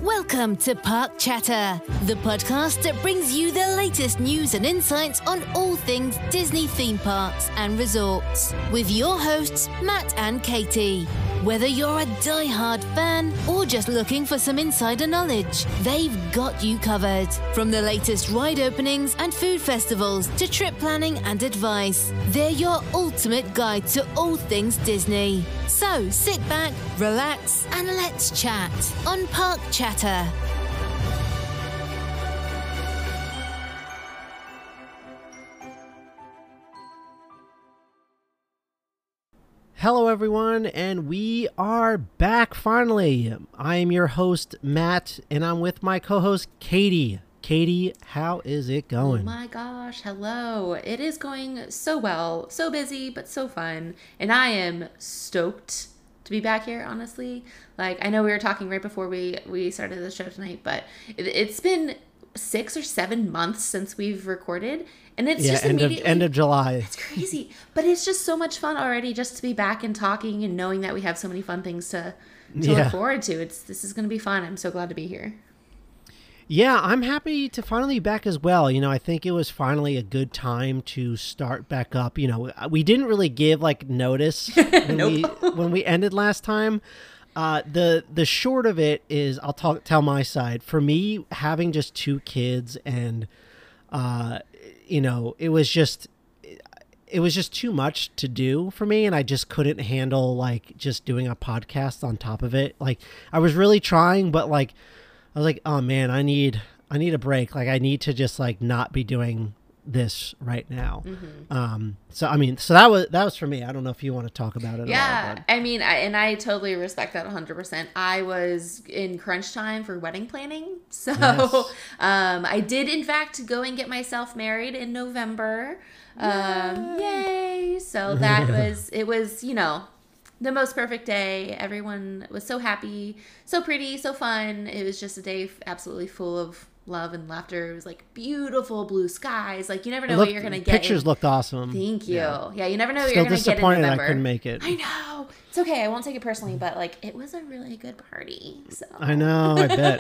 Welcome to Park Chatter, the podcast that brings you the latest news and insights on all things Disney theme parks and resorts. With your hosts, Matt and Katie. Whether you're a die-hard fan or just looking for some insider knowledge, they've got you covered. From the latest ride openings and food festivals to trip planning and advice, they're your ultimate guide to all things Disney. So sit back, relax, and let's chat on Park Chatter. Hello everyone, and we are back finally. I am your host, Matt, and I'm with my co-host, Katie. Katie, how is it going? Oh my gosh, hello. It is going so well, so busy, but so fun. And I am stoked to be back here, honestly. Like, I know we were talking right before we started the show tonight, but it's been 6 or 7 months since we've recorded. And it's just immediately end of July. It's crazy. But it's just so much fun already just to be back and talking and knowing that we have so many fun things to look forward to. This is going to be fun. I'm so glad to be here. Yeah, I'm happy to finally be back as well. You know, I think it was finally a good time to start back up. You know, we didn't really give like notice when we ended last time. The short of it is, I'll tell my side. For me, having just 2 kids and you know, it was just too much to do for me, and I just couldn't handle like just doing a podcast on top of it. Like, I was really trying, but like I was like, oh man, I need a break. Like, I need to just like not be doing this right now. Mm-hmm. So that was for me. I don't know if you want to talk about it. Yeah, I mean, I totally respect that 100%. I was in crunch time for wedding planning, so yes. I did in fact go and get myself married in November. Yay! So that was you know, the most perfect day. Everyone was so happy, so pretty, so fun. It was just a day absolutely full of love and laughter. It was like beautiful blue skies. Like, you never know what you're gonna get. Pictures looked awesome. Thank you. Yeah, you never know what Still you're gonna get in disappointed November. I couldn't make it. I know. It's okay. I won't take it personally, but like, it was a really good party. So I know. I bet.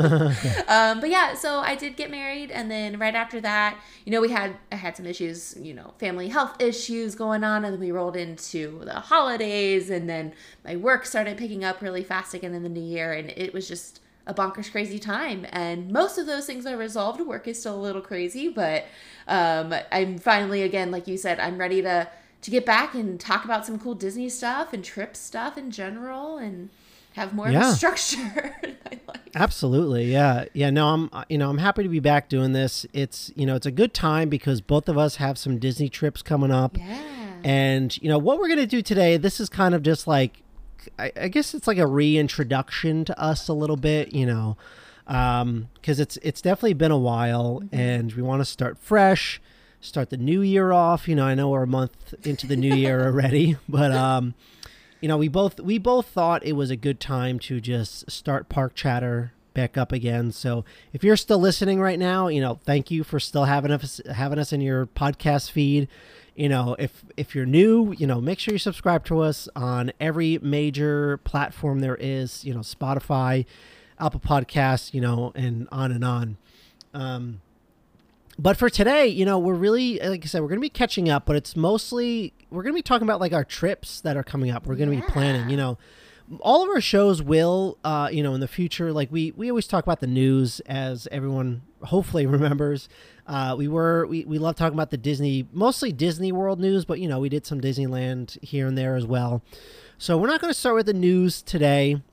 But yeah, so I did get married, and then right after that, you know, I had some issues, you know, family health issues going on, and then we rolled into the holidays, and then my work started picking up really fast again in the new year, and it was just a bonkers crazy time. And most of those things are resolved. Work is still a little crazy, but I'm finally, again, like you said, I'm ready to get back and talk about some cool Disney stuff and trip stuff in general and have more of a structure in my life. Absolutely. Yeah. No, I'm happy to be back doing this. It's, you know, it's a good time because both of us have some Disney trips coming up. Yeah. And, you know, what we're going to do today, this is kind of just like, I guess it's like a reintroduction to us a little bit, you know, because it's definitely been a while, and we want to start fresh, start the new year off. You know, I know we're a month into the new year already, but you know, we both thought it was a good time to just start Park Chatter back up again. So if you're still listening right now, you know, thank you for still having us in your podcast feed. You know, if you're new, you know, make sure you subscribe to us on every major platform there is, you know, Spotify, Apple Podcasts, you know, and on and on. But for today, you know, we're really, like I said, we're going to be catching up, but it's mostly, we're going to be talking about like our trips that are coming up. We're going to be planning, you know, all of our shows will, you know, in the future, like we always talk about the news, as everyone hopefully remembers. We love talking about the Disney, mostly Disney World news, but, you know, we did some Disneyland here and there as well. So we're not going to start with the news today.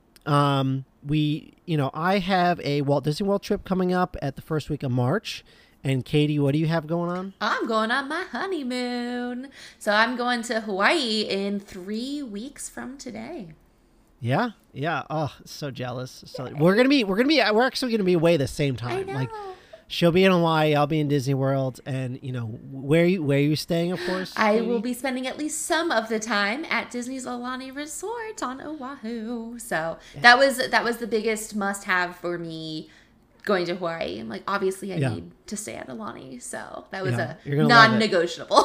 You know, I have a Walt Disney World trip coming up at the first week of March. And Katie, what do you have going on? I'm going on my honeymoon. So I'm going to Hawaii in 3 weeks from today. Yeah. Oh, so jealous. So we're actually gonna be away the same time. I know. Like, she'll be in Hawaii, I'll be in Disney World, and you know, where are you staying, of course? I will be spending at least some of the time at Disney's Aulani Resort on Oahu. So that was the biggest must-have for me going to Hawaii. I'm like, obviously I need to stay at Aulani, so that was a non-negotiable.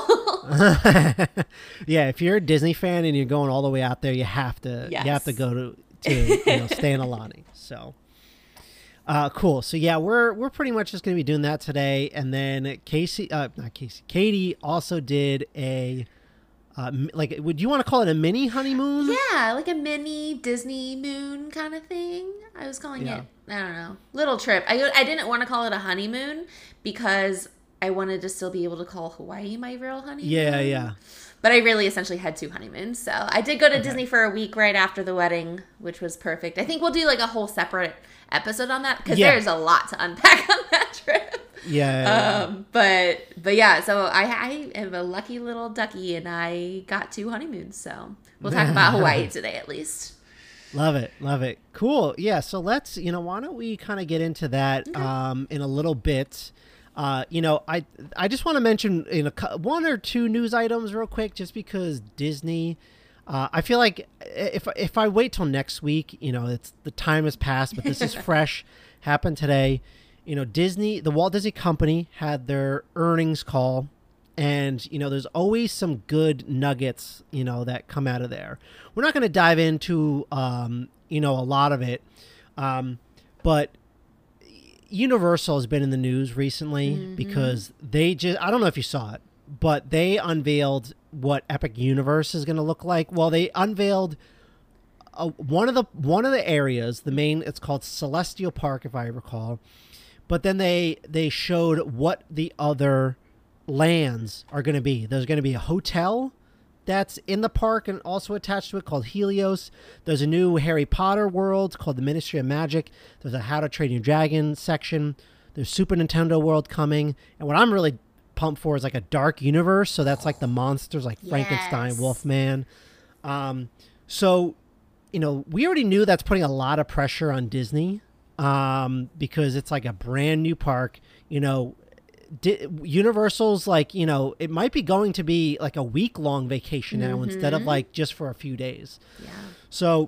Yeah, if you're a Disney fan and you're going all the way out there, you have to go to you know, stay in Aulani. So Cool. So yeah, we're pretty much just gonna be doing that today, and then Katie also did a would you want to call it a mini honeymoon? Yeah, like a mini Disney moon kind of thing. I was calling it, I don't know, little trip. I didn't want to call it a honeymoon because I wanted to still be able to call Hawaii my real honeymoon. Yeah. But I really essentially had 2 honeymoons. So I did go to Disney for a week right after the wedding, which was perfect. I think we'll do like a whole separate episode on that because there's a lot to unpack on that trip. But yeah, so I am a lucky little ducky and I got 2 honeymoons. So we'll talk about Hawaii today at least. Love it. Cool. Yeah. So let's, why don't we kind of get into that in a little bit. I just want to mention 1 or 2 news items real quick, just because Disney, I feel like if I wait till next week, it's the time has passed, but this is fresh, happened today. The Walt Disney Company had their earnings call, and there's always some good nuggets that come out of there. We're not going to dive into a lot of it, but Universal has been in the news recently because I don't know if you saw it, but they unveiled what Epic Universe is going to look like. Well, they unveiled one of the areas, it's called Celestial Park, if I recall. But then they showed what the other lands are going to be. There's going to be a hotel that's in the park and also attached to it called Helios. There's a new Harry Potter world called the Ministry of Magic. There's a How to Train Your Dragon section. There's Super Nintendo World coming. And what I'm really pumped for is like a dark universe. So that's like the monsters like Frankenstein, Wolfman. So, we already knew that's putting a lot of pressure on Disney because it's like a brand new park. Universal's like, it might be going to be like a week-long vacation now instead of like just for a few days. Yeah. So,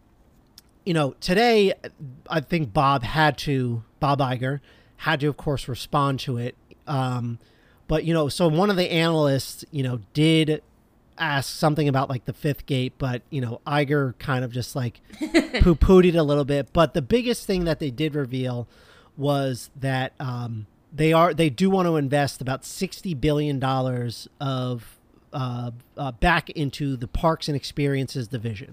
today I think Bob Iger had to, of course, respond to it. But, so one of the analysts, did ask something about like the 5th gate, but, Iger kind of just like poo-pooed it a little bit. But the biggest thing that they did reveal was that, they do want to invest about $60 billion of back into the Parks and Experiences division.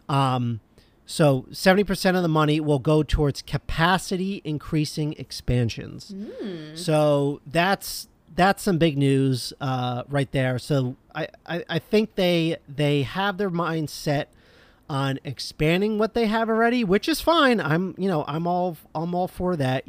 So 70% of the money will go towards capacity increasing expansions. So that's some big news right there. So I think they have their mind set on expanding what they have already, which is fine. I'm all for that.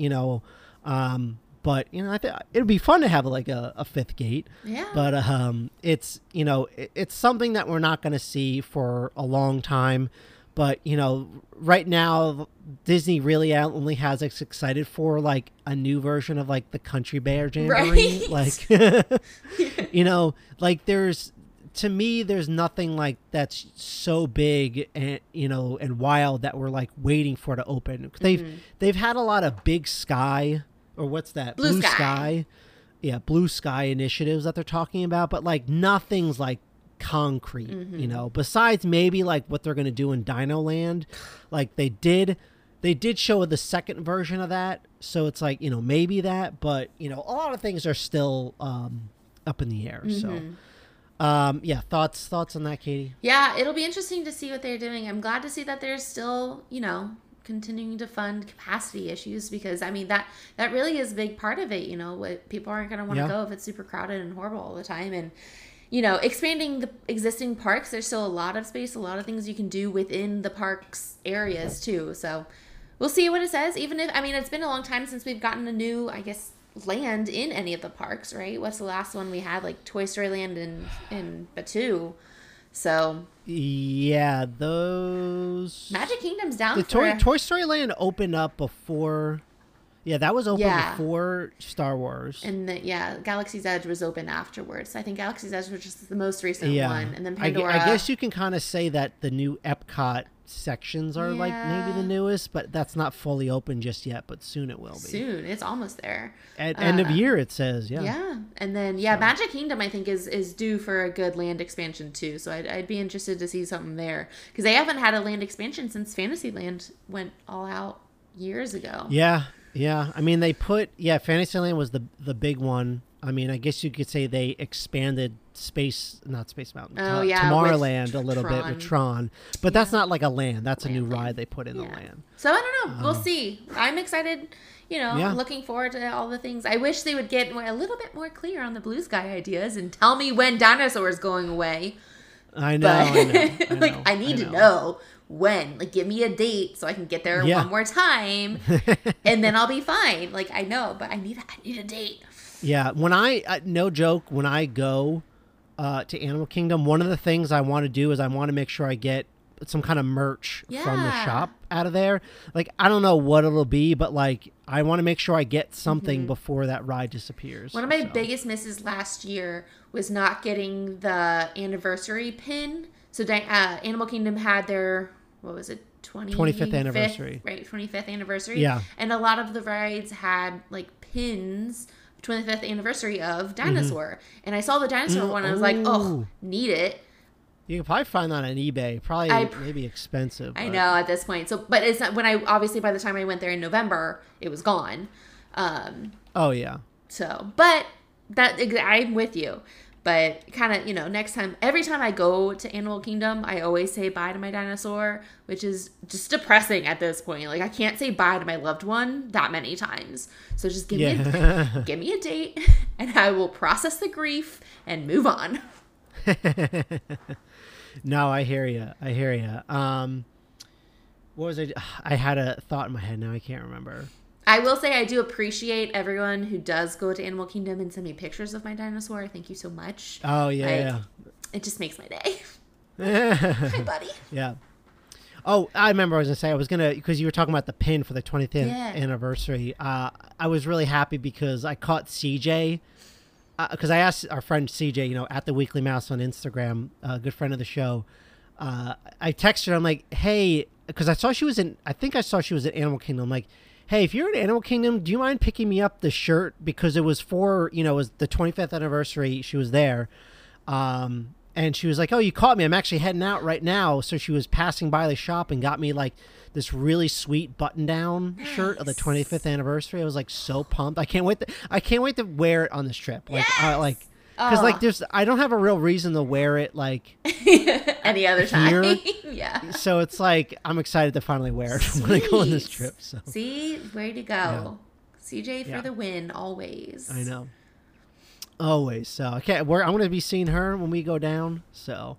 But I think it'd be fun to have like a 5th gate. Yeah. But it's it's something that we're not going to see for a long time. But right now Disney really only has us excited for like a new version of like the Country Bear Jamboree. Right? Like like to me there's nothing like that's so big and and wild that we're like waiting for to open. They've had a lot of Big Sky. Or what's that? Blue Sky. Yeah, Blue Sky initiatives that they're talking about. But, like, nothing's, like, concrete, Besides maybe, like, what they're going to do in Dino Land. Like, they did show the second version of that. So it's like, maybe that. But, a lot of things are still up in the air. So, thoughts on that, Katie? Yeah, it'll be interesting to see what they're doing. I'm glad to see that there's still, continuing to fund capacity issues, because I mean that really is a big part of it. What people aren't going to want to go if it's super crowded and horrible all the time. And expanding the existing parks, there's still a lot of space, a lot of things you can do within the parks areas too. So we'll see what it says. Even if it's been a long time since we've gotten a new, I guess, land in any of the parks, right? What's the last one we had? Like Toy Story Land in Batuu. So yeah, those Magic Kingdom's down. Toy Story Land opened up before. Yeah, that was open before Star Wars. And Galaxy's Edge was open afterwards. I think Galaxy's Edge was just the most recent one, and then Pandora. I guess you can kind of say that the new Epcot sections are like maybe the newest, but that's not fully open just yet, but soon it will be. Soon, it's almost there. At end of year, it says. And then Magic Kingdom I think is due for a good land expansion too, so I'd be interested to see something there, because they haven't had a land expansion since Fantasyland went all out years ago. Yeah. I mean, they put Fantasyland was the big one. I mean, I guess you could say they expanded Space Mountain, Tomorrowland a little bit with Tron, but that's not like a land. That's a new ride they put in the land. So I don't know. We'll see. I'm excited. Looking forward to all the things. I wish they would get a little bit more clear on the Blue Sky ideas and tell me when Dinosaur's going away. I know. I need to know when. Like, give me a date so I can get there one more time, and then I'll be fine. Like, I know, but I need a date. Yeah, when no joke, when I go to Animal Kingdom, one of the things I want to do is I want to make sure I get some kind of merch from the shop out of there. Like, I don't know what it'll be, but like, I want to make sure I get something before that ride disappears. One of my biggest misses last year was not getting the anniversary pin. So Animal Kingdom had their, what was it? 25th anniversary. Right, 25th anniversary. Yeah. And a lot of the rides had like pins, 25th anniversary of Dinosaur. And I saw the Dinosaur one and I was like, oh, need it. You can probably find that on eBay. Probably maybe expensive. I know at this point. So, but it's not, obviously by the time I went there in November, it was gone. Oh yeah. So, but I'm with you. But kind of, next time, every time I go to Animal Kingdom, I always say bye to my dinosaur, which is just depressing at this point. Like, I can't say bye to my loved one that many times. So just give me a date, and I will process the grief and move on. No, I hear you. What was I? I had a thought in my head. Now I can't remember. I will say I do appreciate everyone who does go to Animal Kingdom and send me pictures of my dinosaur. Thank you so much. Oh, yeah. It just makes my day. Hi, buddy. Yeah. Oh, I remember I was going to say, because you were talking about the pin for the 20th anniversary. I was really happy because I caught CJ. Because I asked our friend CJ, at the Weekly Mouse on Instagram, a good friend of the show. I texted her. I'm like, hey, because I saw she was in Animal Kingdom. I'm like, hey, if you're in Animal Kingdom, do you mind picking me up the shirt? Because it was for, it was the 25th anniversary. She was there. And she was like, oh, you caught me. I'm actually heading out right now. So she was passing by the shop and got me like this really sweet button-down shirt of the 25th anniversary. I was like so pumped. I can't wait to wear it on this trip. Like, because I don't have a real reason to wear it like any other time. Yeah. So it's like I'm excited to finally wear it when I go on this trip. So see, way to go, CJ for the win always. I know. Always. So I'm going to be seeing her when we go down. So,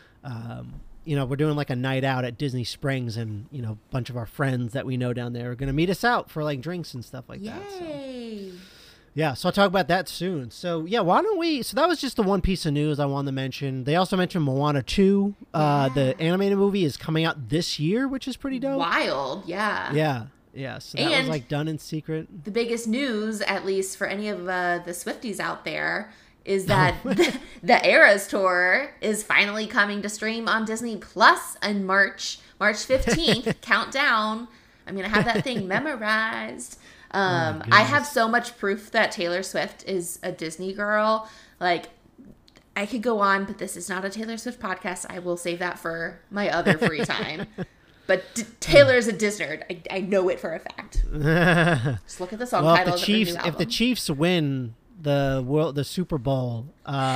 we're doing like a night out at Disney Springs, and a bunch of our friends that we know down there are going to meet us out for like drinks and stuff like that. So. Yeah, so I'll talk about that soon. So, why don't we... So that was just the one piece of news I wanted to mention. They also mentioned Moana 2. The animated movie is coming out this year, which is pretty dope. Wild, yeah. Yeah, so that was like done in secret. The biggest news, at least for any of the Swifties out there, is that the Eras Tour is finally coming to stream on Disney Plus on March 15th. Countdown. I'm going to have that thing memorized. I have so much proof that Taylor Swift is a Disney girl. Like, I could go on, but this is not a Taylor Swift podcast. I will save that for my other free time. But Taylor's a Disney. I know it for a fact. Just look at the song titles of the new album. If the Chiefs win the Super Bowl,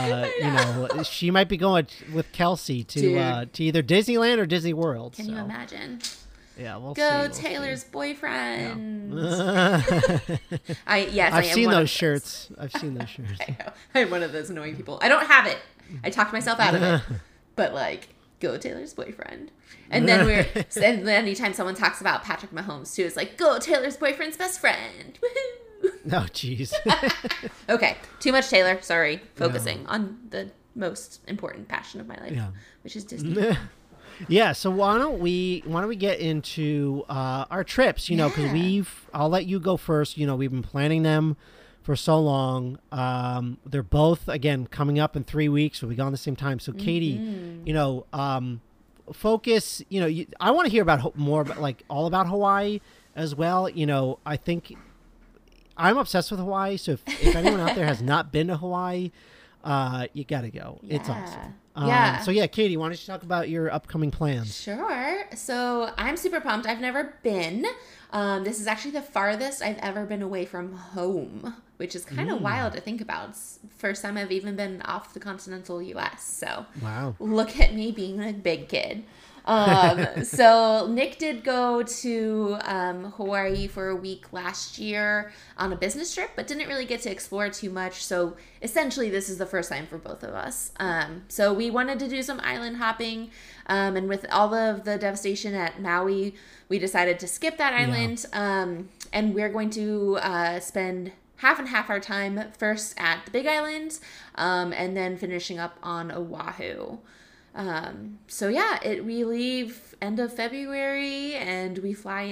she might be going with Kelsey to either Disneyland or Disney World. Can you imagine? Yeah, we'll go see. Taylor's boyfriend. Yeah. I've seen those shirts. I know. I'm one of those annoying people. I don't have it. I talked myself out of it. But go Taylor's boyfriend. And then and anytime someone talks about Patrick Mahomes too, it's like, go Taylor's boyfriend's best friend. Woohoo! Oh, jeez. Okay, too much Taylor. Sorry, focusing on the most important passion of my life, which is Disney. Yeah, so why don't we get into our trips? Because I'll let you go first. We've been planning them for so long. They're both again coming up in 3 weeks. We'll be gone at the same time. So Katie, focus. I want to hear about more about all about Hawaii as well. I think I'm obsessed with Hawaii. So if anyone out there has not been to Hawaii, you got to go. It's awesome. So Katie, why don't you talk about your upcoming plans? Sure. So I'm super pumped. I've never been. This is actually the farthest I've ever been away from home, which is kind of wild to think about. It's the first time I've even been off the continental U.S. So wow, look at me being a big kid. So Nick did go to Hawaii for a week last year on a business trip, but didn't really get to explore too much. So essentially this is the first time for both of us. So we wanted to do some island hopping, and with all of the devastation at Maui, we decided to skip that island. And we're going to spend half and half our time first at the Big Island, and then finishing up on Oahu. So yeah, we leave end of February and we fly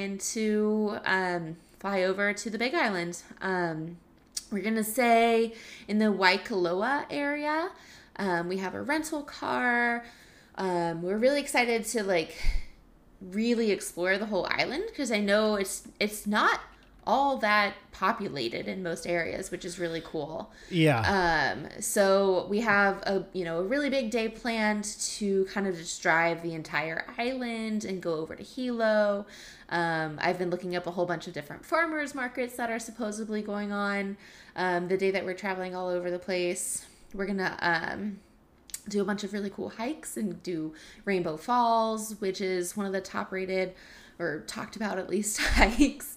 over to the Big Island. We're gonna stay in the Waikoloa area. We have a rental car. We're really excited to like really explore the whole island because I know it's not all that populated in most areas, which is really cool. Yeah. So we have a really big day planned to kind of just drive the entire island and go over to Hilo. I've been looking up a whole bunch of different farmers markets that are supposedly going on the day that we're traveling all over the place. We're gonna do a bunch of really cool hikes and do Rainbow Falls, which is one of the top rated or talked about at least hikes.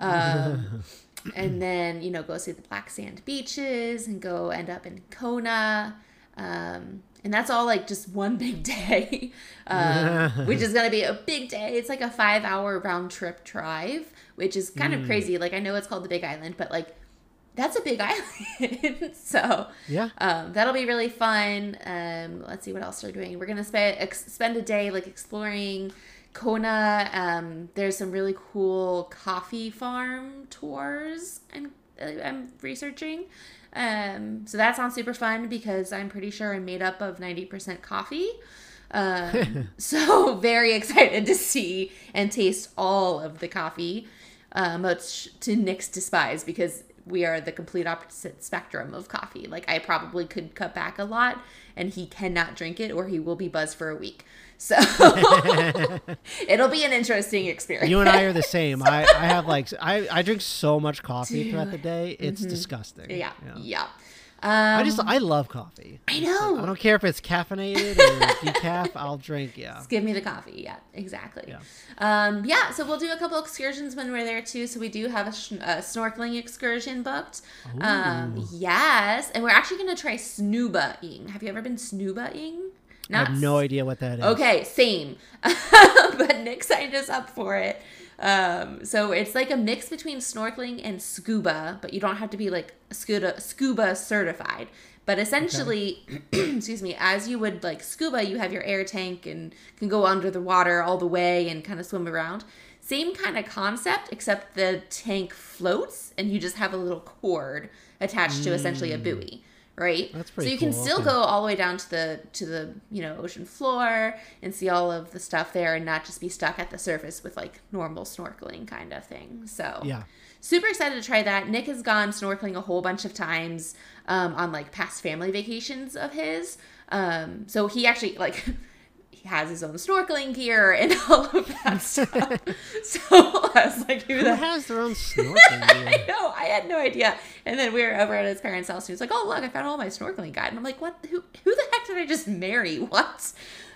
And then, go see the black sand beaches and go end up in Kona. And that's all like just one big day, which is going to be a big day. It's like a 5-hour round trip drive, which is kind of crazy. Like I know it's called the Big Island, but like that's a big island. So yeah, that'll be really fun. Let's see what else they're doing. We're going to spend a day like exploring Kona. There's some really cool coffee farm tours and I'm researching. So that sounds super fun because I'm pretty sure I'm made up of 90% coffee. So very excited to see and taste all of the coffee, much to Nick's despise because we are the complete opposite spectrum of coffee. Like I probably could cut back a lot and he cannot drink it or he will be buzzed for a week. So it'll be an interesting experience. You and I are the same. I have like I drink so much coffee throughout the day. It's disgusting. Yeah. I love coffee. I know. I don't care if it's caffeinated or decaf. I'll drink. Yeah. Just give me the coffee. Yeah, exactly. Yeah. So we'll do a couple excursions when we're there too. So we do have a snorkeling excursion booked. Yes, and we're actually going to try snuba-ing. Have you ever been snuba-ing? I have no idea what that is. Okay, same. But Nick signed us up for it. So it's like a mix between snorkeling and scuba, but you don't have to be like scuba certified. But essentially, excuse me, as you would like scuba, you have your air tank and can go under the water all the way and kind of swim around. Same kind of concept, except the tank floats and you just have a little cord attached to essentially a buoy. Right? That's pretty So you can cool. still go all the way down to the ocean floor and see all of the stuff there and not just be stuck at the surface with like normal snorkeling kind of thing. So yeah, super excited to try that. Nick has gone snorkeling a whole bunch of times on like past family vacations of his. So he actually like he has his own snorkeling gear and all of that stuff. So I was like, who has their own snorkeling gear? I know, I had no idea. And then we were over at his parents' house and he was like, oh look, I found all my snorkeling guide. And I'm like, what? Who the heck did I just marry? What?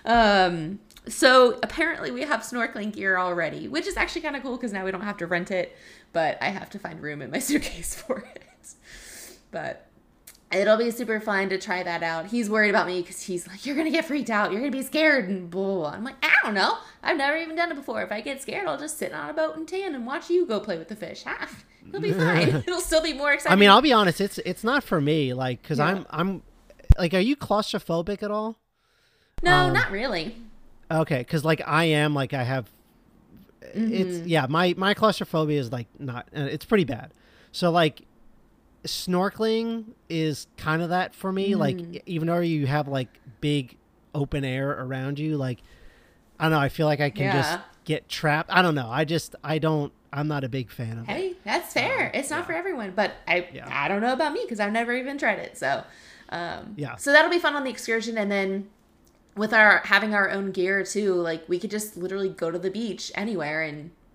So apparently we have snorkeling gear already, which is actually kind of cool because now we don't have to rent it, but I have to find room in my suitcase for it. But it'll be super fun to try that out. He's worried about me because he's like, you're going to get freaked out. You're going to be scared and blah, blah, blah. I'm like, I don't know. I've never even done it before. If I get scared, I'll just sit on a boat and tan and watch you go play with the fish. It'll be fine. It'll still be more exciting. I mean, I'll be honest. It's not for me. Like, because I'm like, are you claustrophobic at all? No, not really. Okay. Because like I am, like I have, it's, yeah, my claustrophobia is like not, it's pretty bad. So like, snorkeling is kind of that for me. Like even though you have like big open air around you, like I don't know, I feel like I can just get trapped. I don't know, I'm not a big fan of it. Hey, that's fair. It's not for everyone, but I don't know about me because I've never even tried it. So so that'll be fun on the excursion. And then with having our own gear too, like we could just literally go to the beach anywhere and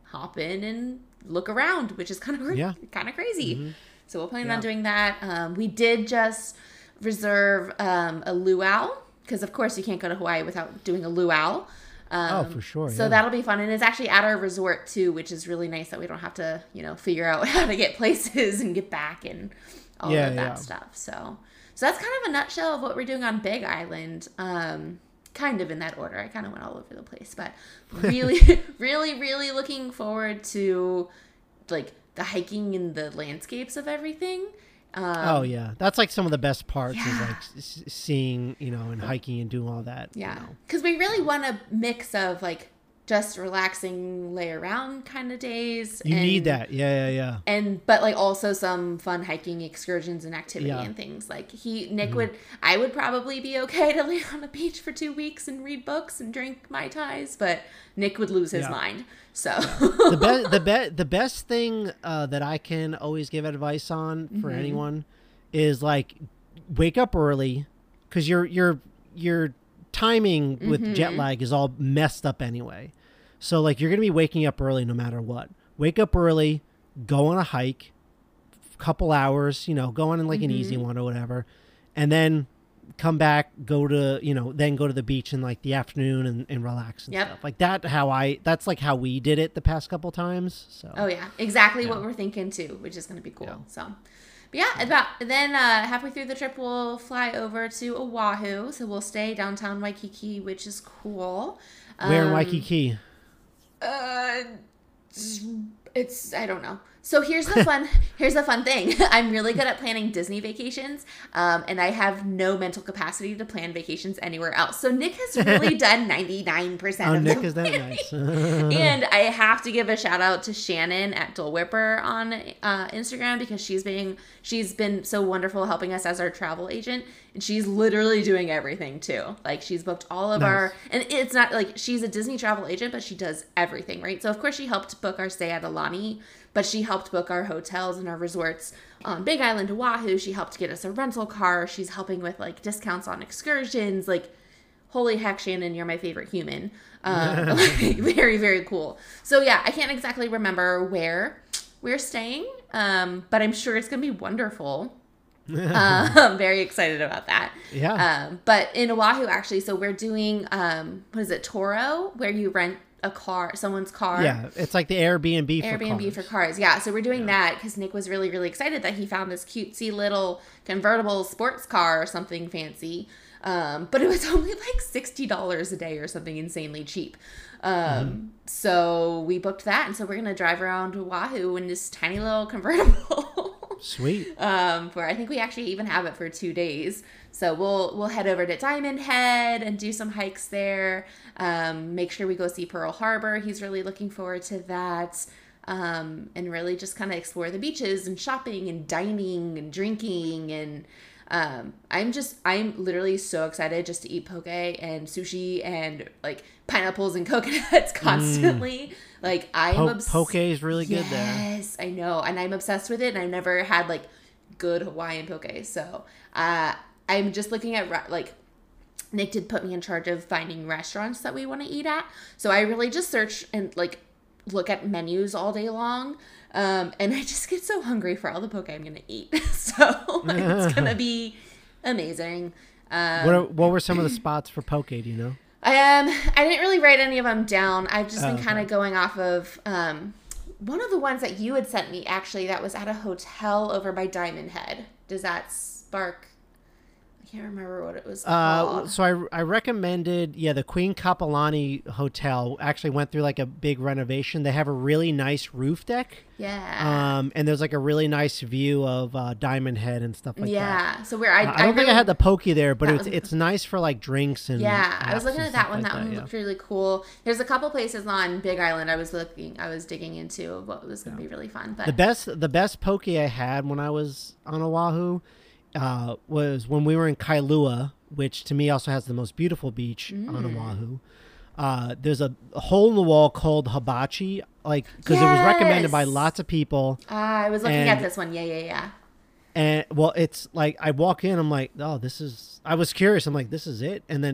hop in and look around, which is kind of crazy. Mm-hmm. So we'll plan on doing that. We did just reserve a luau, because of course you can't go to Hawaii without doing a luau. For sure. So that'll be fun. And it's actually at our resort too, which is really nice that we don't have to, figure out how to get places and get back and all of that stuff. So that's kind of a nutshell of what we're doing on Big Island. Kind of in that order. I kind of went all over the place, but really, really, really looking forward to like the hiking and the landscapes of everything. That's like some of the best parts is like seeing, and hiking and doing all that. Because we really want a mix of like just relaxing, lay around kind of days. You need that. Yeah. But like also some fun hiking excursions and activity and things. Like I would probably be okay to lay on a beach for 2 weeks and read books and drink Mai Tais, but Nick would lose his mind. So the best thing that I can always give advice on for anyone is like wake up early, because your timing with jet lag is all messed up anyway. So like you're gonna be waking up early no matter what. Wake up early, go on a hike, couple hours, go on in like an easy one or whatever, and then come back, go to the beach in like the afternoon and relax and stuff like that. That's like how we did it the past couple times. So exactly what we're thinking too, which is going to be cool. So but then halfway through the trip we'll fly over to Oahu, so we'll stay downtown Waikiki, which is cool. Where in Waikiki? It's I don't know. So here's the fun thing. I'm really good at planning Disney vacations, and I have no mental capacity to plan vacations anywhere else. So Nick has really done 99% of Nick them. is that nice. And I have to give a shout out to Shannon at Dole Whipper on Instagram, because she's been so wonderful helping us as our travel agent, and she's literally doing everything too. Like she's booked all of our, and it's not like she's a Disney travel agent, but she does everything, right? So of course she helped book our stay at Aulani, but she helped book our hotels and our resorts on Big Island, Oahu. She helped get us a rental car. She's helping with like discounts on excursions. Like, holy heck, Shannon, you're my favorite human. Very, very cool. So yeah, I can't exactly remember where we're staying, but I'm sure it's going to be wonderful. I'm very excited about that. Yeah. But in Oahu, actually, so we're doing, Toro, where you rent a car, someone's car. Yeah, it's like the Airbnb for cars. Yeah, so we're doing that because Nick was really, really excited that he found this cutesy little convertible sports car or something fancy. But it was only like $60 a day or something insanely cheap. So we booked that, and so we're gonna drive around Oahu in this tiny little convertible. Sweet. For I think we actually even have it for 2 days. So we'll head over to Diamond Head and do some hikes there. Make sure we go see Pearl Harbor. He's really looking forward to that. And really just kind of explore the beaches and shopping and dining and drinking. And I'm literally so excited just to eat poke and sushi and like pineapples and coconuts constantly. Like poke is really good there. Yes, I know. And I'm obsessed with it. And I've never had like good Hawaiian poke. So, I'm just looking at like Nick did put me in charge of finding restaurants that we want to eat at. So I really just search and like look at menus all day long. And I just get so hungry for all the poke I'm going to eat. So it's going to be amazing. What were some of the spots for poke, do you know? I didn't really write any of them down. I've just been kind of going off of one of the ones that you had sent me, actually, that was at a hotel over by Diamond Head. Does that spark? I can't remember what it was called. So I recommended, the Queen Kapolani Hotel actually went through like a big renovation. They have a really nice roof deck. Yeah. And there's like a really nice view of Diamond Head and stuff like that. Yeah. So I don't think I had the poke there, but it's nice for like drinks and I was looking at that one. That one looked really cool. There's a couple places on Big Island I was digging into what was going to be really fun. But the best poke I had when I was on Oahu was when we were in Kailua, which to me also has the most beautiful beach on Oahu. There's a hole in the wall called Hibachi, like because it was recommended by lots of people. I was looking at this one. Yeah. And well, it's like I walk in, I'm like, oh, this is. I was curious. I'm like, this is it, and then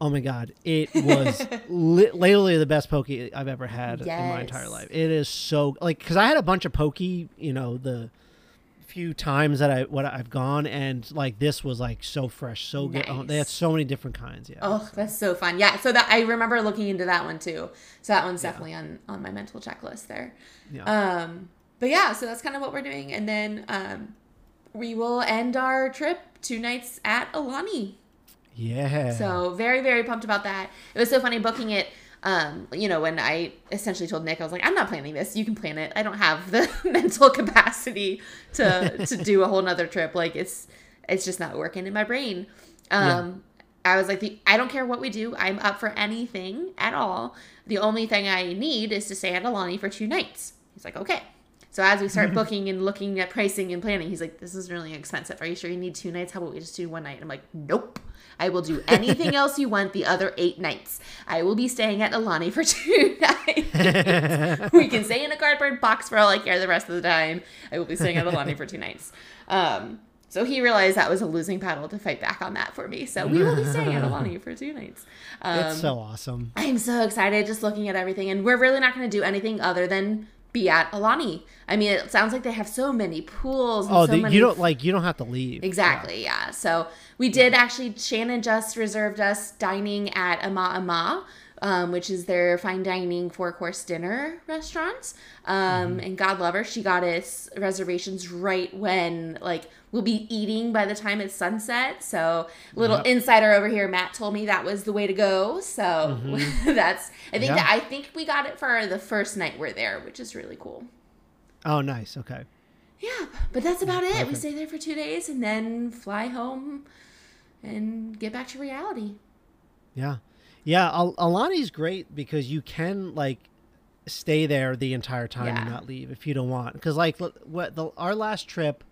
Oh my God. It was literally the best poke I've ever had in my entire life. It is so, like, because I had a bunch of poke, the few times that I've gone, and like this was like so fresh, so good. Oh, they had so many different kinds. Yeah. Oh, that's so fun. Yeah. So that I remember looking into that one too. So that one's definitely on my mental checklist there. Yeah. But yeah, so that's kind of what we're doing. And then we will end our trip 2 nights at Aulani. Yeah. So very, very pumped about that. It was so funny booking it. When I essentially told Nick, I was like, I'm not planning this. You can plan it. I don't have the mental capacity to do a whole nother trip. Like it's just not working in my brain. I was like, I don't care what we do. I'm up for anything at all. The only thing I need is to stay at Aulani for 2 nights. He's like, okay. So as we start booking and looking at pricing and planning, he's like, this is really expensive. Are you sure you need 2 nights? How about we just do 1 night? I'm like, nope. I will do anything else you want the other 8 nights. I will be staying at Aulani for 2 nights. We can stay in a cardboard box for all I care the rest of the time. I will be staying at Aulani for 2 nights. So he realized that was a losing battle to fight back on that for me. So we will be staying at Aulani for 2 nights. It's so awesome. I'm so excited just looking at everything. And we're really not going to do anything other than be at Aulani. I mean, it sounds like they have so many pools. And you don't have to leave. Exactly, yeah. So we did actually. Shannon just reserved us dining at Ama Ama, which is their fine dining 4-course dinner restaurant. And God love her, she got us reservations right when we'll be eating by the time it's sunset. So little insider over here, Matt told me that was the way to go. So I think we got it for the first night we're there, which is really cool. Oh, nice. Okay. Yeah, but that's about it. Okay. We stay there for 2 days and then fly home and get back to reality. Yeah. Yeah. Aulani's great because you can stay there the entire time and not leave if you don't want. Because our last trip,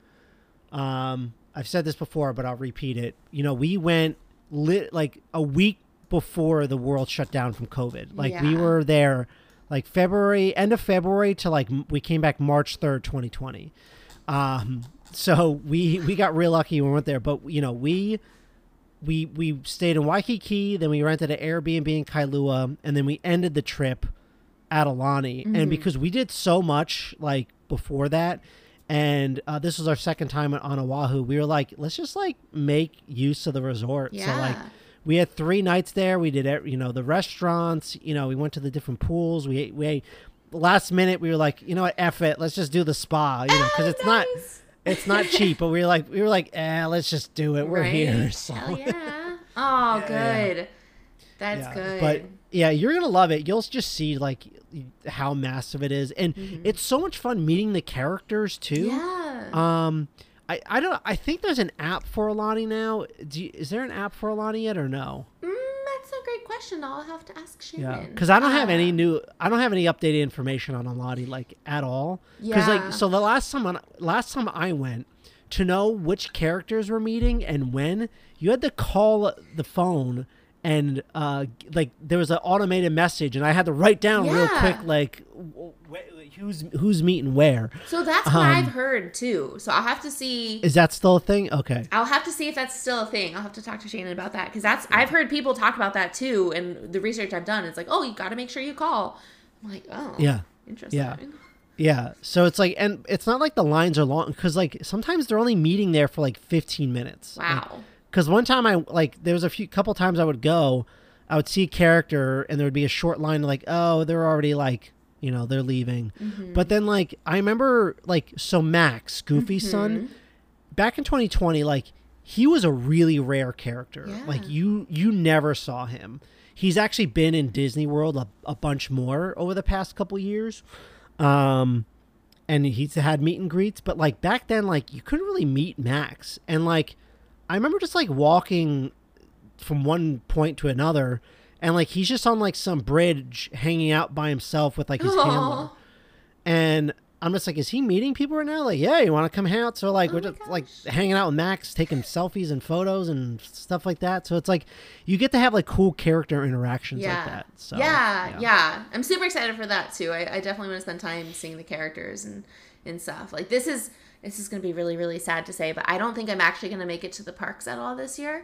I've said this before, but I'll repeat it. We went a week before the world shut down from COVID. We were there end of February to we came back March 3rd, 2020. So we got real lucky when we went there, but we stayed in Waikiki, then we rented an Airbnb in Kailua, and then we ended the trip at Aulani. Mm-hmm. And because we did so much before that, and this was our second time on Oahu, we were like, let's just make use of the resort. Yeah. So we had 3 nights there. We did the restaurants. We went to the different pools. We ate. Last minute we were like, you know what, F it, let's just do the spa. Because it's not cheap. But we were like, let's just do it. We're here. So. Hell yeah. Oh, good. Yeah. That's good. But yeah, you're gonna love it. You'll just see how massive it is, and it's so much fun meeting the characters too. Yeah. I think there's an app for Aulani now. Is there an app for Aulani yet or no? That's a great question. I'll have to ask Shannon. Yeah, because I don't have any updated information on Aulani at all. Because so the last time I went, to know which characters we're meeting and when, you had to call the phone. And there was an automated message, and I had to write down real quick who's meeting where. So that's what I've heard too. So I'll have to see. Is that still a thing? Okay. I'll have to see if that's still a thing. I'll have to talk to Shannon about that because I've heard people talk about that too. And the research I've done is you got to make sure you call. I'm like, oh, yeah, interesting. Yeah. Yeah. So it's and it's not like the lines are long because sometimes they're only meeting there for 15 minutes. Wow. Because one time there was couple times I would see a character and there would be a short line oh, they're already they're leaving. Mm-hmm. But then I remember so Max, Goofy's son, back in 2020, he was a really rare character. Yeah. You never saw him. He's actually been in Disney World a bunch more over the past couple years. And he's had meet and greets, but back then you couldn't really meet Max. And I remember just walking from one point to another, and he's just on some bridge hanging out by himself with his handler, and I'm just is he meeting people right now? Yeah, you want to come hang out? So we're just hanging out with Max, taking selfies and photos and stuff like that. So it's you get to have cool character interactions like that. So yeah, I'm super excited for that too. I definitely want to spend time seeing the characters and stuff. This is going to be really, really sad to say, but I don't think I'm actually going to make it to the parks at all this year.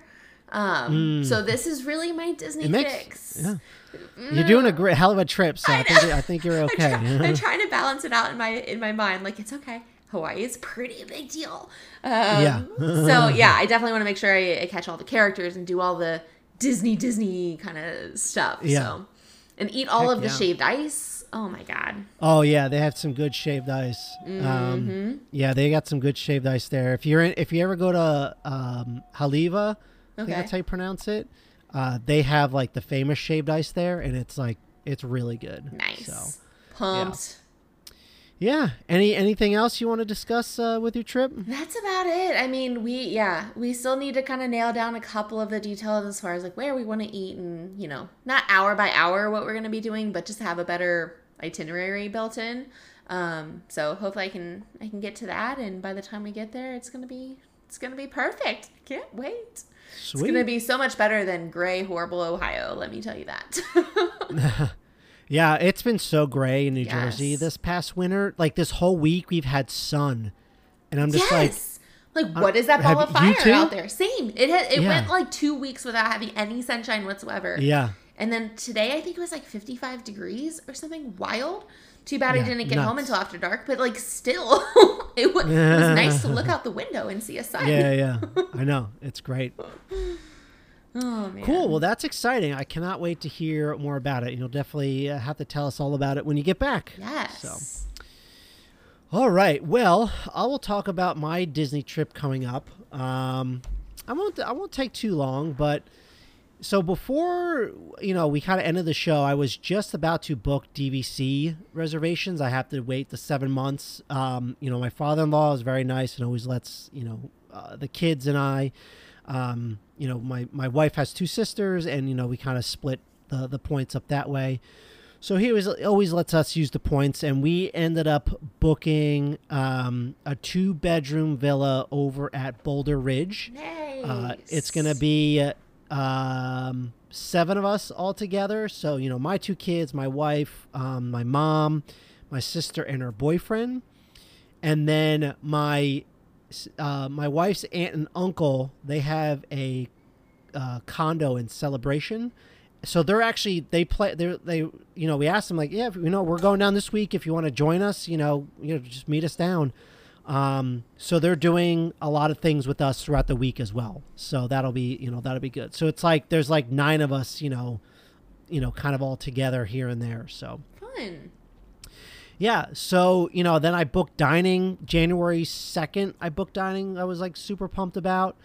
So this is really my Disney fix. Yeah. You're doing a great hell of a trip, so I think you're okay. I'm trying to balance it out in my mind. Like, it's okay. Hawaii is pretty a big deal. So yeah, I definitely want to make sure I catch all the characters and do all the Disney kind of stuff. Yeah. So, and eat all of the shaved ice. Oh my God. Oh yeah, they have some good shaved ice. Yeah, they got some good shaved ice there. If you ever go to Haleiwa, I think that's how you pronounce it. They have like the famous shaved ice there, and it's really good. Nice. So, pumped. Yeah. Anything else you want to discuss with your trip? That's about it. I mean, we still need to kind of nail down a couple of the details as far as like where we want to eat and, not hour by hour what we're going to be doing, but just have a better itinerary built in. So hopefully I can get to that, and by the time we get there, it's going to be perfect. I can't wait. Sweet. It's going to be so much better than gray, horrible Ohio, let me tell you that. Yeah, it's been so gray in New Jersey this past winter. Like this whole week, we've had sun, and I'm just like, what is that ball of fire out there? Same. It went like 2 weeks without having any sunshine whatsoever. Yeah. And then today, I think it was like 55 degrees or something wild. Too bad I didn't get home until after dark, but like still, it was nice to look out the window and see a sun. Yeah. I know. It's great. Oh, man. Cool. Well, that's exciting. I cannot wait to hear more about it. You'll definitely have to tell us all about it when you get back. Yes. So. All right. Well, I will talk about my Disney trip coming up. I won't take too long, but so before, we kind of ended the show, I was just about to book DVC reservations. I have to wait the 7 months. My father-in-law is very nice and always lets, the kids and I, my wife has 2 sisters, and, we kind of split the points up that way. So he always lets us use the points, and we ended up booking a 2-bedroom villa over at Boulder Ridge. Nice. It's going to be 7 of us all together. So, my 2 kids, my wife, my mom, my sister, and her boyfriend. And then my wife's aunt and uncle, they have a condo in Celebration. So they're actually, we asked them like, yeah, we're going down this week. If you want to join us, just meet us down. So they're doing a lot of things with us throughout the week as well. So that'll be good. So it's like, there's like 9 of us, kind of all together here and there. So fun. Yeah. So, then I booked dining January 2nd. I booked dining. I was like super pumped about,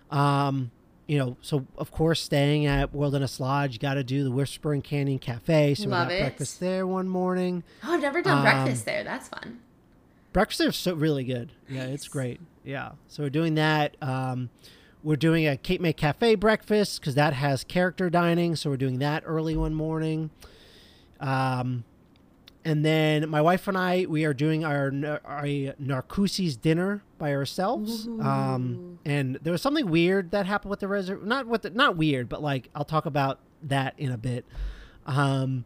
so of course staying at Wilderness Lodge, you got to do the Whispering Canyon Cafe. So we got breakfast there one morning. Oh, I've never done breakfast there. That's fun. Breakfast there is so really good. Nice. Yeah, it's great. Yeah. So we're doing that. We're doing a Cape May Cafe breakfast because that has character dining. So we're doing that early one morning. And then my wife and I, we are doing our Narcoossee's dinner by ourselves. And there was something weird that happened with the not weird, but like I'll talk about that in a bit. And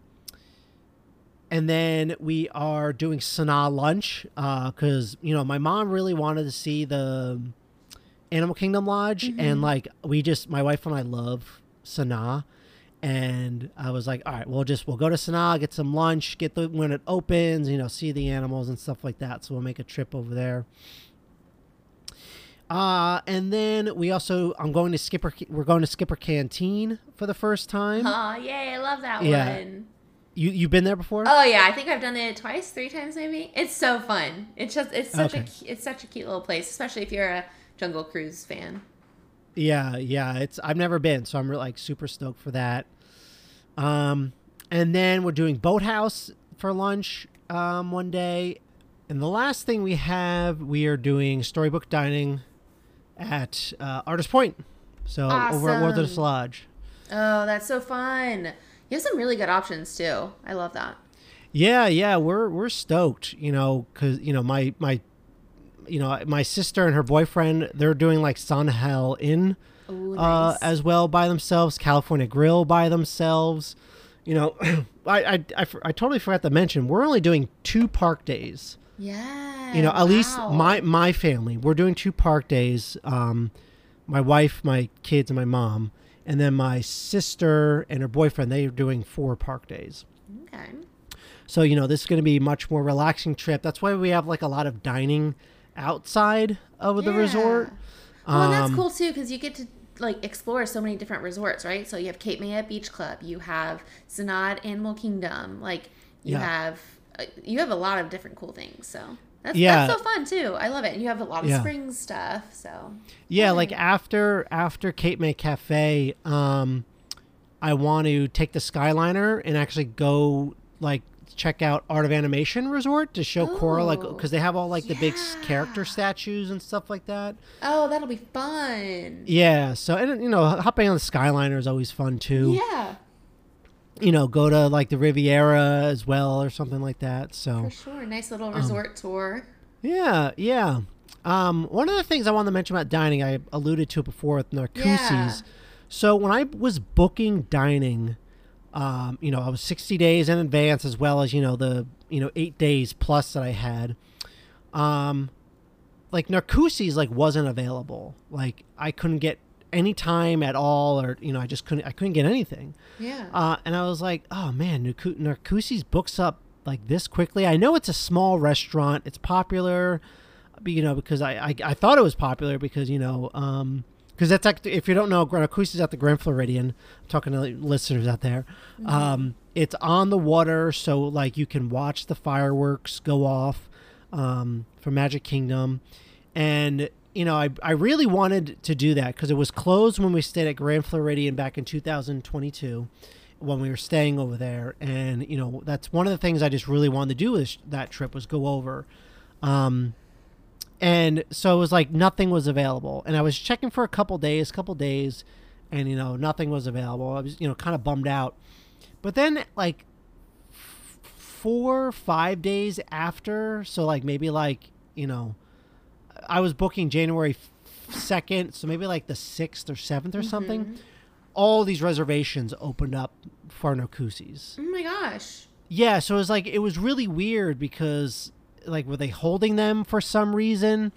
then we are doing Sanaa lunch because my mom really wanted to see the Animal Kingdom Lodge, and like my wife and I love Sanaa. And I was like, all right, we'll go to Sanaa, get some lunch, when it opens, see the animals and stuff like that. So we'll make a trip over there. And then we're going to Skipper Canteen for the first time. Oh, yay, I love that one. You've been there before? Oh yeah, I think I've done it 2, 3 times maybe. It's so fun. It's such a cute little place, especially if you're a Jungle Cruise fan. Yeah. I've never been, so I'm really like super stoked for that. And then we're doing Boathouse for lunch one day, and the last thing we are doing Storybook Dining at Artist Point. So awesome. Over at Wilderness Lodge. Oh, that's so fun. You have some really good options too. I love that. Yeah, we're stoked, because my sister and her boyfriend, they're doing like Sandhell Inn nice. As well by themselves, California Grill by themselves. I totally forgot to mention, we're only doing 2 park days. Yeah. At least my family, we're doing 2 park days. my wife, my kids, and my mom. And then my sister and her boyfriend, they are doing 4 park days. Okay. So, this is going to be a much more relaxing trip. That's why we have like a lot of dining outside of the resort. Well, and that's cool too, because you get to like explore so many different resorts, right? So you have Cape Maya Beach Club, you have Sanad Animal Kingdom, like you have a lot of different cool things. So that's so fun too. I love it. And you have a lot of springs stuff. So like after Cape May Cafe, I want to take the Skyliner and actually go like check out Art of Animation Resort to show Cora, like, because they have all like the big character statues and stuff like that. Oh, that'll be fun. Yeah. So, and hopping on the Skyliner is always fun too. Yeah. Go to like the Riviera as well or something like that. So for sure, nice little resort tour. Yeah. One of the things I wanted to mention about dining, I alluded to it before with Narcoossee's. Yeah. So when I was booking dining, I was 60 days in advance, as well as, the 8 days plus that I had. Like Narcoossee's like wasn't available. Like I couldn't get any time at all, or I couldn't get anything. Yeah. And I was like, oh man, Narcoossee's books up like this quickly. I know it's a small restaurant. It's popular, because I thought it was popular because because that's like, if you don't know, Narcoossee's at the Grand Floridian. I'm talking to listeners out there. Mm-hmm. It's on the water, so like you can watch the fireworks go off from Magic Kingdom, and I really wanted to do that because it was closed when we stayed at Grand Floridian back in 2022 when we were staying over there, and that's one of the things I just really wanted to do with that trip was go over. And so it was like nothing was available, and I was checking for a couple days, and nothing was available. I was kind of bummed out. But then like 4 or 5 days after, so like maybe like I was booking January 2nd, so maybe like the 6th or 7th or something. All these reservations opened up for Narcoossee's. Oh my gosh! Yeah, so it was really weird because, like, were they holding them for some reason?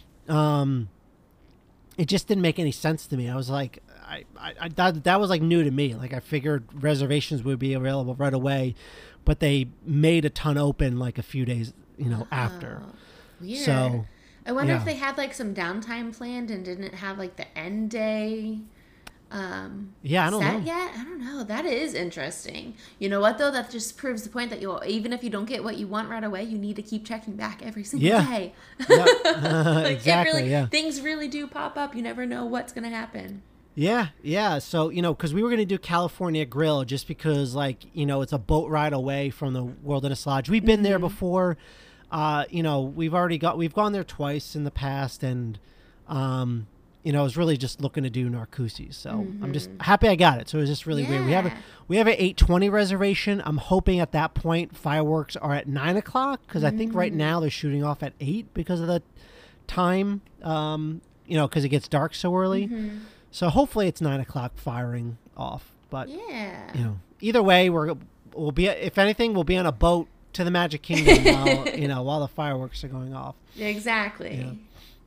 It just didn't make any sense to me. I was like, that was like new to me. Like I figured reservations would be available right away, but they made a ton open like a few days, after. Weird. So I wonder if they had like some downtime planned and didn't have like the end day. I don't know yet. I don't know. That is interesting. You know what though? That just proves the point that even if you don't get what you want right away, you need to keep checking back every single day. Like exactly. Things really do pop up. You never know what's going to happen. Yeah. So, because we were going to do California Grill just because, like, it's a boat ride away from the Wilderness Lodge. We've been there before. We've gone there twice in the past, and, I was really just looking to do Narcoossee's. So I'm just happy I got it. So it was just really weird. We have an 8:20 reservation. I'm hoping at that point fireworks are at 9:00 because I think right now they're shooting off at 8 because of the time, because it gets dark so early. So hopefully it's 9:00 firing off. But either way, we'll be, if anything, we'll be on a boat to the Magic Kingdom while the fireworks are going off. Exactly. Cool.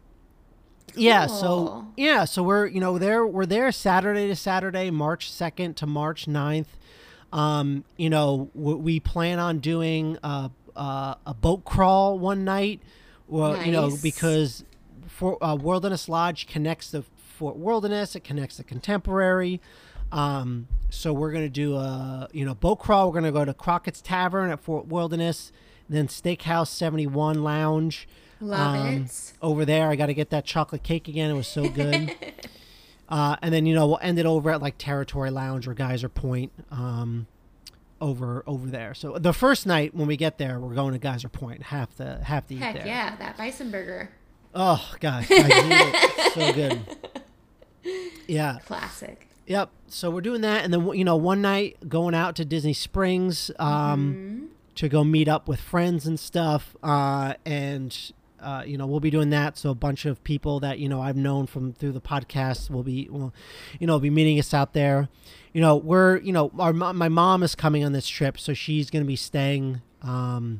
So we're there Saturday to Saturday, March 2nd to March 9th. We plan on doing a boat crawl one night. Well, nice. Because Wilderness Lodge connects the Fort Wilderness, it connects the Contemporary. So we're going to do a boat crawl. We're going to go to Crockett's Tavern at Fort Wilderness, then Steakhouse 71 Lounge. Love it. Over there, I got to get that chocolate cake again. It was so good. And then we'll end it over at like Territory Lounge or Geyser Point, over there. So the first night when we get there, we're going to Geyser Point. Have to eat there. Heck yeah, that bison burger. Oh gosh, I need it. So good. Yeah. Classic. Yep. So we're doing that, and then one night going out to Disney Springs to go meet up with friends and stuff, and. We'll be doing that. So a bunch of people that, I've known through the podcast will be meeting us out there. My mom is coming on this trip, so she's going to be staying,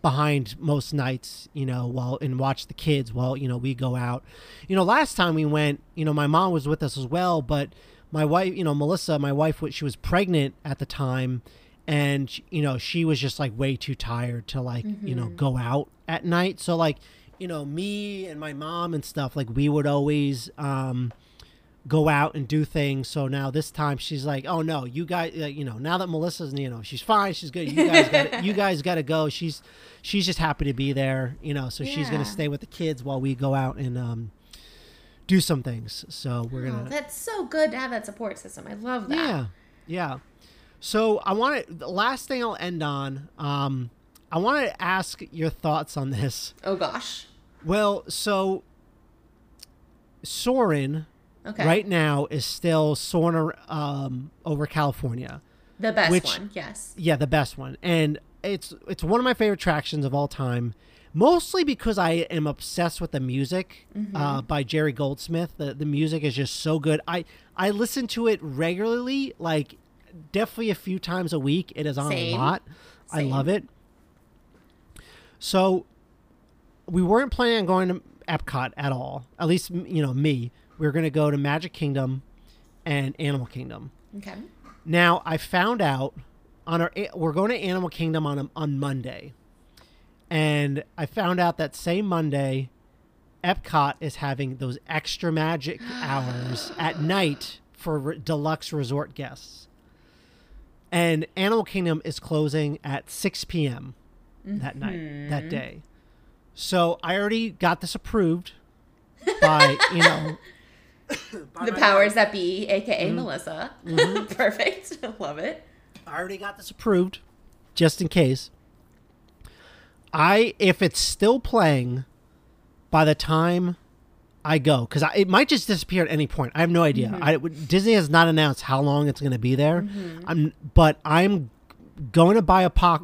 behind most nights, and watch the kids while, we go out. Last time we went, my mom was with us as well, but my wife, Melissa, my wife, she was pregnant at the time, and, she was just like way too tired to like, go out at night. So like, me and my mom and stuff, like we would always, go out and do things. So now this time she's like, oh no, you guys, now that Melissa's, she's fine, she's good. You guys got to go. She's just happy to be there, so she's going to stay with the kids while we go out and, do some things. So we're going to, that's so good to have that support system. I love that. Yeah. Yeah. So the last thing I'll end on, I want to ask your thoughts on this. Oh gosh. Well, so Soarin', right now is still soaring over California. The best one, yes. Yeah, the best one. And it's one of my favorite attractions of all time, mostly because I am obsessed with the music by Jerry Goldsmith. The music is just so good. I listen to it regularly, like definitely a few times a week. It is on a lot. Same. I love it. So we weren't planning on going to Epcot at all. At least, me. We were going to go to Magic Kingdom and Animal Kingdom. Okay. Now, I found out we're going to Animal Kingdom on Monday. And I found out that same Monday, Epcot is having those extra magic hours at night for deluxe resort guests. And Animal Kingdom is closing at 6 p.m. that night, that day. So I already got this approved by, the powers that be, aka Melissa. Perfect. I love it. I already got this approved, just in case. If it's still playing by the time I go, because it might just disappear at any point. I have no idea. Disney has not announced how long it's going to be there. But I'm going to buy a park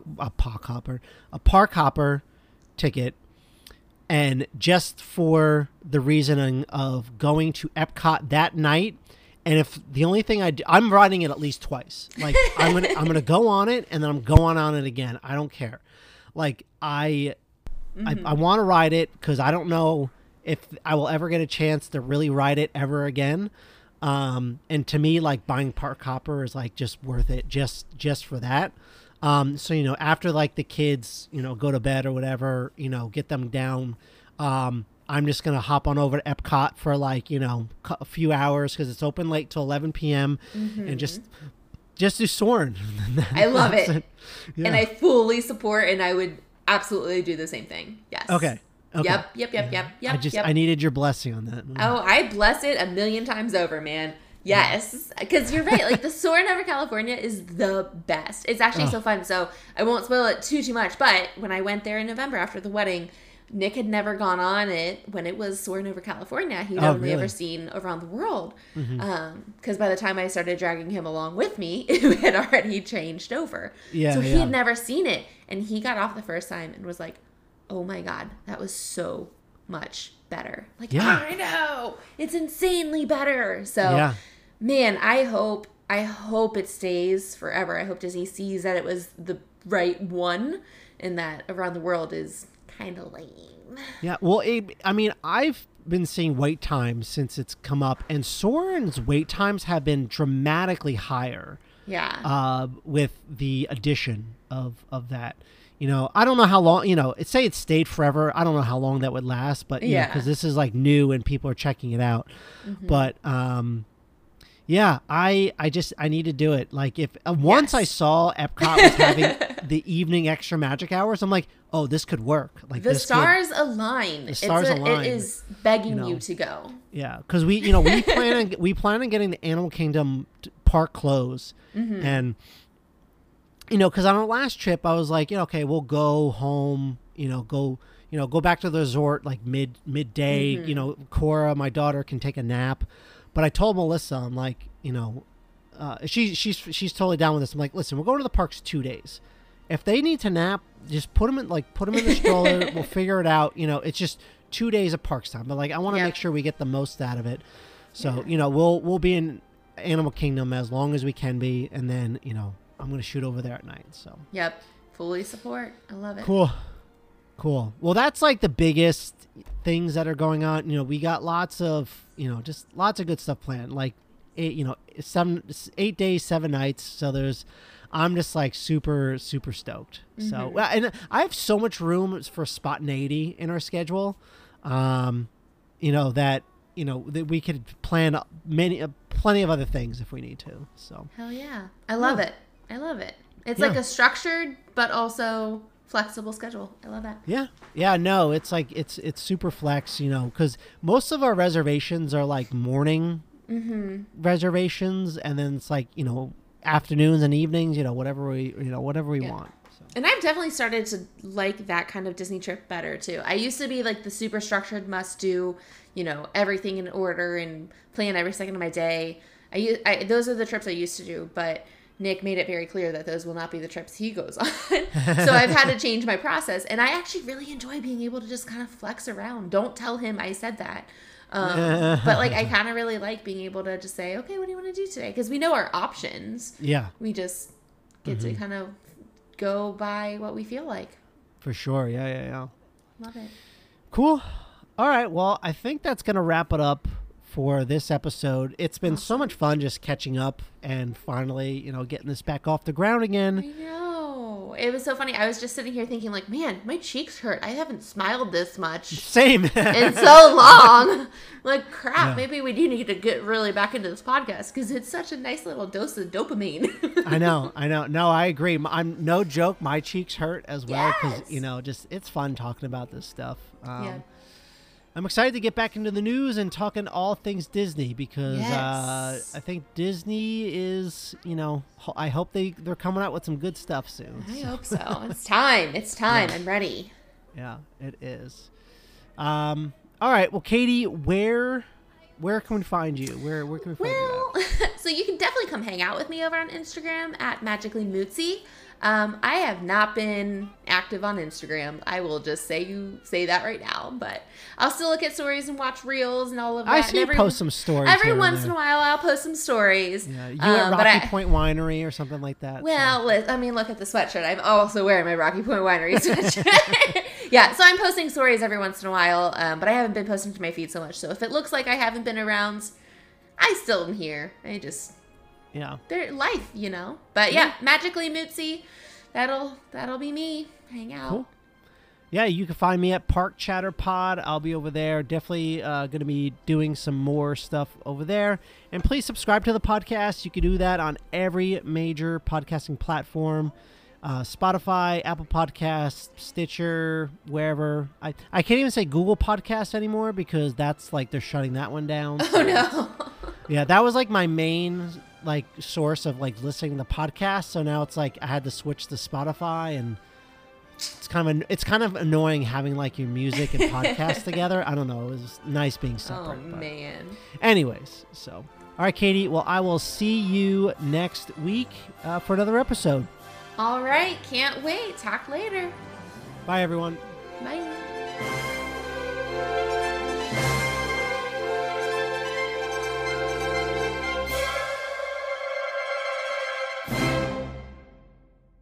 hopper ticket. And just for the reasoning of going to Epcot that night, and if the only thing I'm riding it at least twice. Like I'm gonna go on it, and then I'm going on it again. I don't care. Like I want to ride it because I don't know if I will ever get a chance to really ride it ever again. And to me, like buying park hopper is like just worth it just for that. So, after like the kids, go to bed or whatever, get them down. I'm just going to hop on over to Epcot for like, a few hours because it's open late till 11 p.m. And just do Soarin'. I love it. Yeah. And I fully support, and I would absolutely do the same thing. Yes. Okay. Yep. I needed your blessing on that. Oh, I bless it 1,000,000 times over, man. Yes, because you're right. Like the Soarin' over California is the best. It's actually so fun. So I won't spoil it too much. But when I went there in November after the wedding, Nick had never gone on it when it was Soarin' over California. He'd only ever seen Around the World. Because by the time I started dragging him along with me, it had already changed over. So he had never seen it. And he got off the first time and was like, oh my God, that was so much better. Like, I know. It's insanely better. So, man, I hope it stays forever. I hope Disney sees that it was the right one and that Around the World is kind of lame. Yeah, well, I've been seeing wait times since it's come up, and Soarin's wait times have been dramatically higher. Yeah. With the addition of that. I don't know how long, say it stayed forever. I don't know how long that would last, but, because this is like new and people are checking it out. But, I need to do it. Like if once I saw Epcot was having the evening extra magic hours, I'm like, oh, this could work. Like the stars align. The stars align. It is begging you to go. Yeah. Cause we plan on getting the Animal Kingdom park closed and, because on our last trip, I was like, okay, we'll go home, go back to the resort like midday. Cora, my daughter, can take a nap. But I told Melissa, I'm like, she's totally down with this. I'm like, listen, we're going to the parks 2 days. If they need to nap, just put them in the stroller. We'll figure it out. It's just 2 days of parks time. But like, I want to make sure we get the most out of it. So we'll be in Animal Kingdom as long as we can be, and then I'm going to shoot over there at night. So yep, fully support. I love it. Cool. Cool. Well, that's like the biggest things that are going on. We got lots of, just lots of good stuff planned. Like 8 days, 7 nights. So I'm just like super, super stoked. Mm-hmm. So, and I have so much room for spontaneity in our schedule. That we could plan plenty of other things if we need to. So hell yeah, I love it. It's like a structured but also flexible schedule. I love that. Yeah. No, it's like it's super flex. Because most of our reservations are like morning reservations, and then it's like afternoons and evenings. Whatever we want. So. And I've definitely started to like that kind of Disney trip better too. I used to be like the super structured, must do, everything in order and plan every second of my day. Those are the trips I used to do, but Nick made it very clear that those will not be the trips he goes on. So I've had to change my process, and I actually really enjoy being able to just kind of flex around. Don't tell him I said that. But like, I kind of really like being able to just say, okay, what do you want to do today? Because we know our options. Yeah. We just get to kind of go by what we feel like. For sure. Yeah. Love it. Cool. All right. Well, I think that's going to wrap it up for this episode. It's been so much fun just catching up and finally, getting this back off the ground again. I know. It was so funny. I was just sitting here thinking like, man, my cheeks hurt. I haven't smiled this much. Same. In so long. Like, crap. Yeah. Maybe we do need to get really back into this podcast because it's such a nice little dose of dopamine. I know. No, I agree. I'm no joke. My cheeks hurt as well because, just it's fun talking about this stuff. I'm excited to get back into the news and talking all things Disney because I think Disney is, I hope they're coming out with some good stuff soon. I hope so. It's time. Yeah. I'm ready. Yeah, it is. All right. Well, Katie, where can we find you? Where can we find you at? So you can definitely come hang out with me over on Instagram at Magically Mootsy. I have not been active on Instagram. I will just say that right now, but I'll still look at stories and watch reels and all of that. I see you post some stories. Every once in a while, I'll post some stories. Yeah, you at Rocky Point Winery or something like that. Well, I mean, look at the sweatshirt. I'm also wearing my Rocky Point Winery sweatshirt. Yeah, so I'm posting stories every once in a while, but I haven't been posting to my feed so much. So if it looks like I haven't been around, I still am here. Their life, But yeah, Magically Mootsy, that'll be me. Hang out. Cool. Yeah, you can find me at Park Chatter Pod. I'll be over there. Definitely going to be doing some more stuff over there. And please subscribe to the podcast. You can do that on every major podcasting platform. Spotify, Apple Podcasts, Stitcher, wherever. I can't even say Google Podcasts anymore because that's like they're shutting that one down. Oh, no. Yeah, that was like my main source of listening to the podcast. So now it's like I had to switch to Spotify, and it's kind of annoying having your music and podcast together. I don't know. It was nice being separate. Oh, man. Anyways, so all right, Katie. Well, I will see you next week for another episode. All right. Can't wait. Talk later. Bye, everyone. Bye.